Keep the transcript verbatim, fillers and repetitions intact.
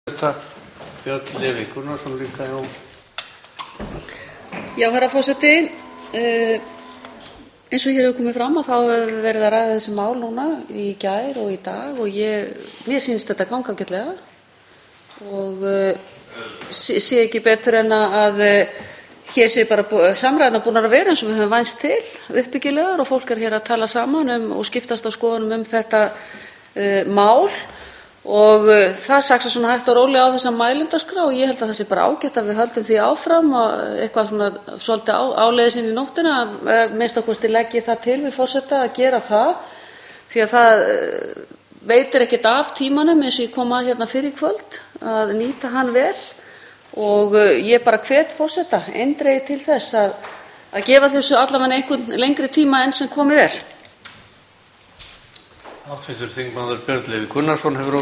Björn Leví Gunnarsson líka, já. Já, herra forseti, uh, eins og hér hefur komið fram að þá hefur verið að ræða þessi mál núna í gær og í dag og ég, mér sýnist þetta ganga ágætlega og uh, sé, sé ekki betur en að uh, hér sé bara samræðurnar búnar að vera eins og við höfum vænst til, uppbyggilegar, og fólk er hér að tala saman um og skiptast á skoðunum um þetta uh, mál. Og uh, það saksa svona hægt og rólega á þessa mælendaskrá og ég held að það sé bara ágætt að við höldum því áfram og eitthvað svona svolítið á, áleiðis inn í nóttina að minnst okkur leggi það til við forseta að gera það því að það uh, veitir ekkert af tímanum eins og ég kom að hérna fyrir í kvöld að nýta hann vel og uh, ég bara hvet forseta eindregið til þess að, að gefa þessu allavega einhvern lengri tíma enn sem komið er. Háttvirtur þingmaður Björn Leví Gunnarsson hefur